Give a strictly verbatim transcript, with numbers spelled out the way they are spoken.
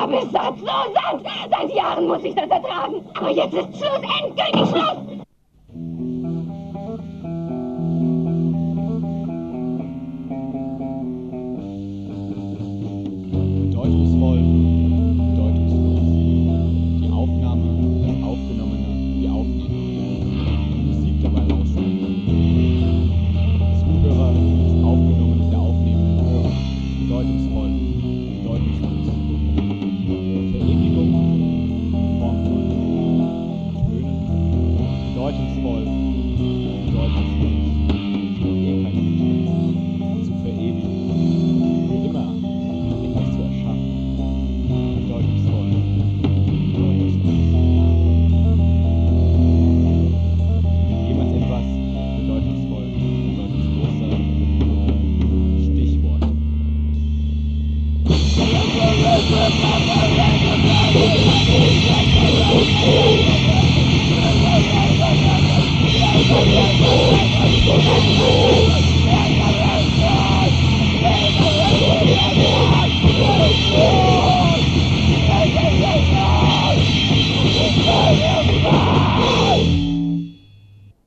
habe es satt, so satt. Seit Jahren muss ich das ertragen. Aber jetzt ist Schluss, endgültig Schluss. Bedeutungsvoll, bedeutungslos. Die Aufnahme, das Aufgenommene, die Aufnahme. Die Musik dabei rausspielen. Zuhörer, das Aufgenommene, der aufnehmende Hörer. Bedeutungsvoll, bedeutungslos. Verewigung, Form von Tönen. Bedeutungsvoll, bedeutungslos. Ewigkeit zu verewigen. Für immer etwas zu erschaffen. Bedeutungsvoll, bedeutungslos. Jemals etwas bedeutungsvoll, bedeutungsloser. Stichwort. Oh,